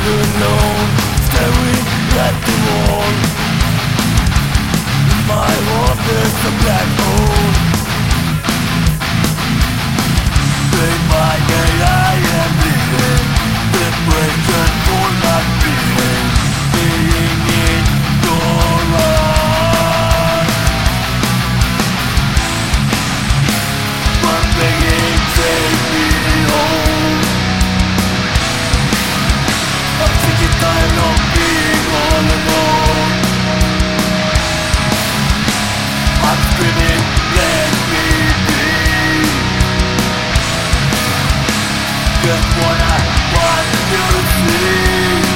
alone, staring at the wall. My heart is a black hole. Day by day I am bleeding, depression for my being, being in your eyes. But begging, take me home. I'm sick and tired of being all alone. I'm screaming, let me be. Just what I want you to see.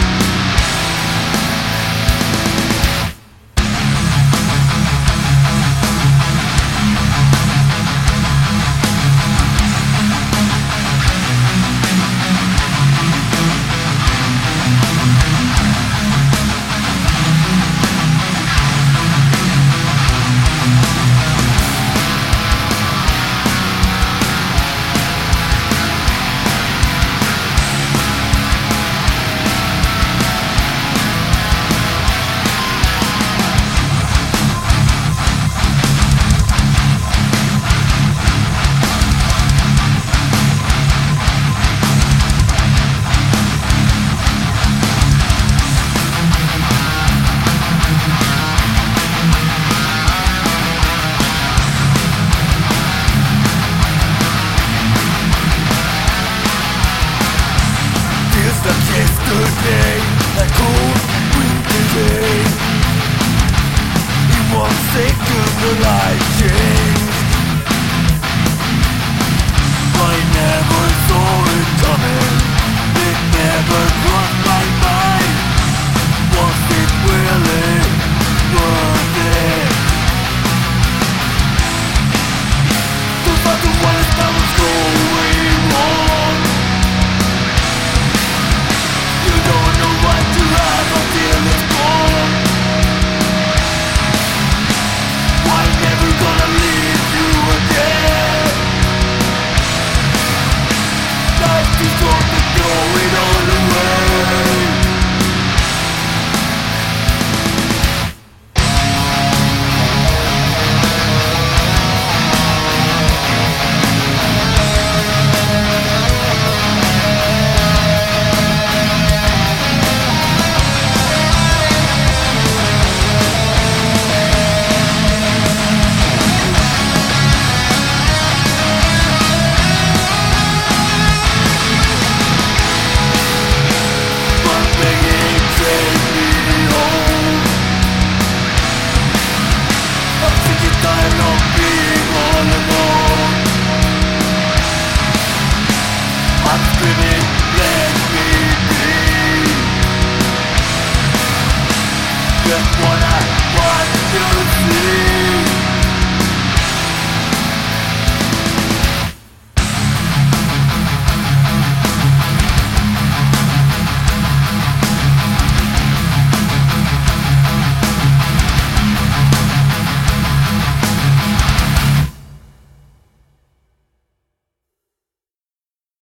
Yesterday, a cold winter day, in 1 second the life changed. I never saw it coming.